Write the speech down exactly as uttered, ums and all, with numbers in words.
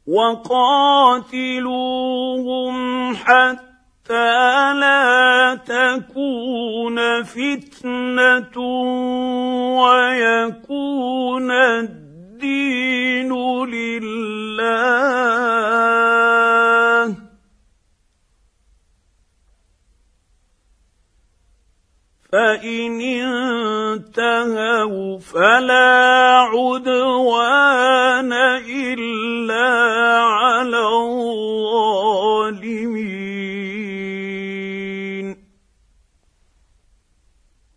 وقاتلوهم حتى لا تكون فتنة ويكون الدين لله، فإن انتهوا فلا عدوان إلا